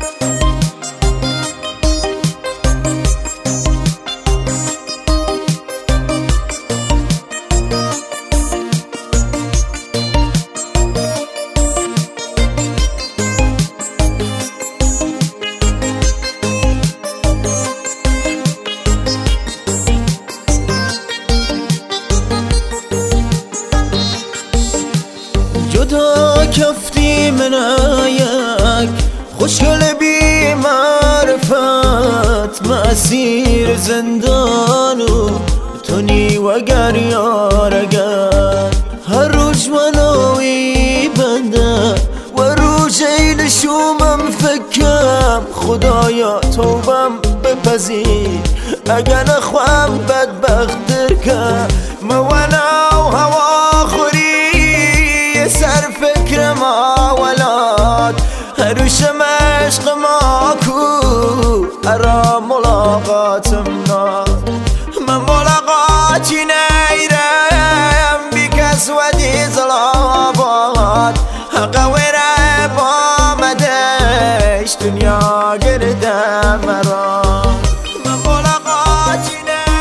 جدا کفتی منایک خوشگل بی معرفت مسیر زندانو تونی وگر یارگر هر روز منوی بنده و روز این شومم فکرم خدایا توبم بپذیر اگر نخوام بدبخت درکم مولا و هوا خوری سر فکر ما ولاد هروشم عشق ما کو ارا ملاقاتم ناد من ملاقاتی نیرم بی کس ودی زلاباد حقا ویره با مدش دنیا گردم مرا من ملاقاتی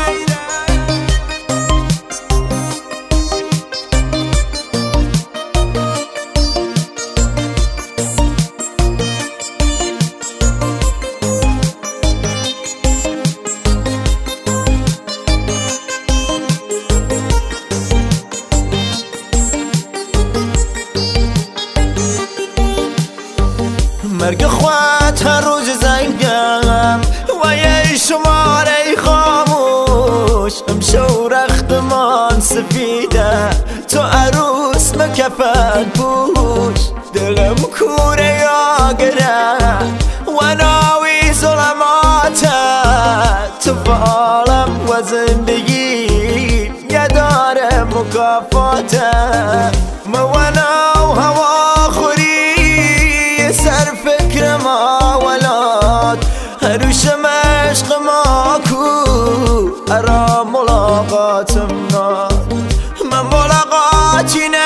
مرگ خوات هر روز زنگم و یه شماره خاموش امشو رختمان سفیده تو عروس مکفن پوش دلم کوره یا گره و ناوی ظلماته تو فعالم و زندگی یه داره مکافاته مونا و هوا خوری سر فکر ما ولاد هروشم عشق ما کو ارا ملاقاتم ناد من ملاقاتی